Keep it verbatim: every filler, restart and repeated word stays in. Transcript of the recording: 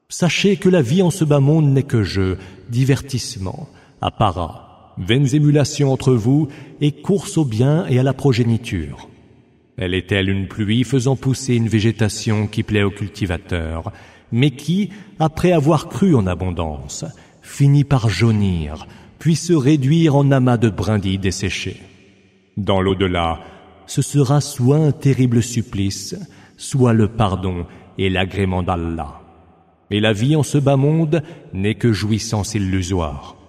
Sachez que la vie en ce bas monde n'est que jeu, divertissement, apparat, vaines émulations entre vous et course au bien et à la progéniture. Elle est telle une pluie faisant pousser une végétation qui plaît aux cultivateurs, mais qui, après avoir cru en abondance, finit par jaunir, puis se réduire en amas de brindilles desséchées. Dans l'au-delà, ce sera soit un terrible supplice, soit le pardon et l'agrément d'Allah. Et la vie en ce bas monde n'est que jouissance illusoire.